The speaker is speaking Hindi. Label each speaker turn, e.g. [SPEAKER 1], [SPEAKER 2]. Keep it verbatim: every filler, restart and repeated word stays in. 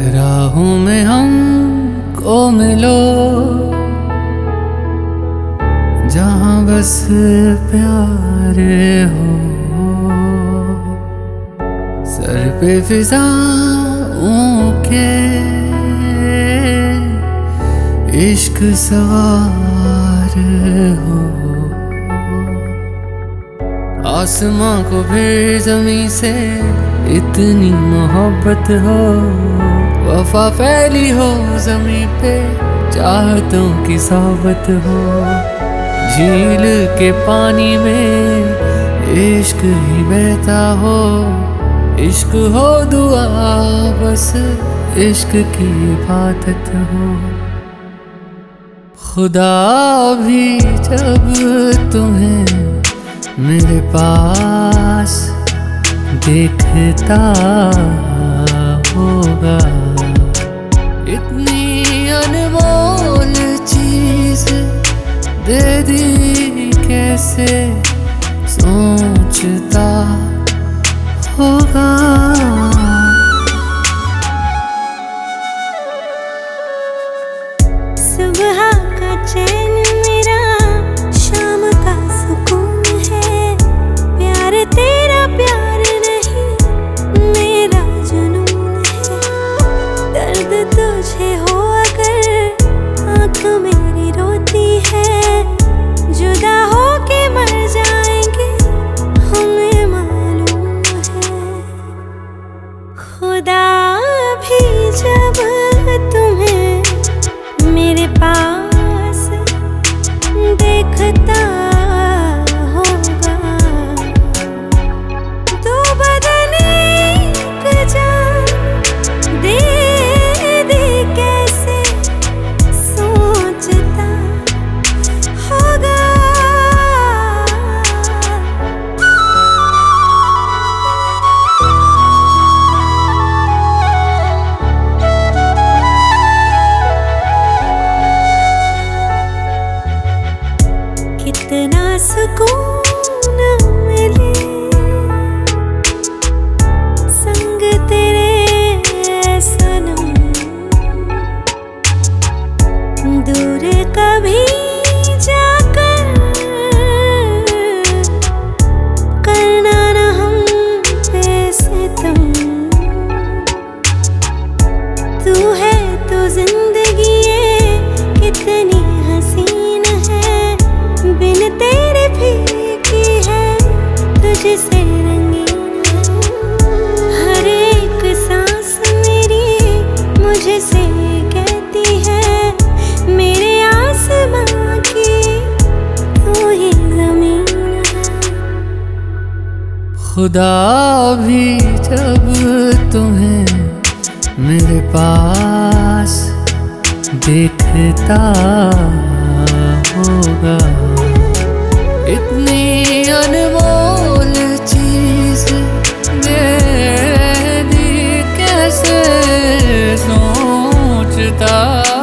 [SPEAKER 1] राहों में हमको मिलो जहां बस प्यार हो, सर पे फिजाओं के इश्क सवार हो। आसमां को फिर ज़मीं से इतनी मोहब्बत हो, वफा फैली हो ज़मीं पे चाहतों की सोबत हो। झील के पानी में इश्क ही बहता हो, इश्क हो दुआ बस इश्क की इबादत हो। खुदा भी जब तुम्हें मेरे पास देखता होगा, इतनी अनमोल चीज दे दी कैसे सोचता होगा।
[SPEAKER 2] सुबह का चैन मेरा शाम का सुकून है, प्यार तेरा प्यार नहीं मेरा जुनून है। दर्द तुझे हो अगर आँख मेरी रोती है, जुदा हो के मर जाएंगे हमें मालूम है। खुदा भी जब तुम्हें मेरे पास देखता होगा, तो बदन एक जान दे दे कैसे सोचता होगा। कितना सुकून मिले संग तेरे सनम, दूर कभी जाकर करना न हम पे सितम। तू है तो जिंदगी ये कितनी हसीन है, बिन तेरे फीकी है तुझसे रंगीन है। हर एक सांस मेरी मुझसे कहती है मेरे आसमां की तू ही ज़मीन है।
[SPEAKER 1] खुदा भी जब तुम्हें मेरे पास देखता होगा, इतनी अनमोल चीज दे दी कैसे सोचता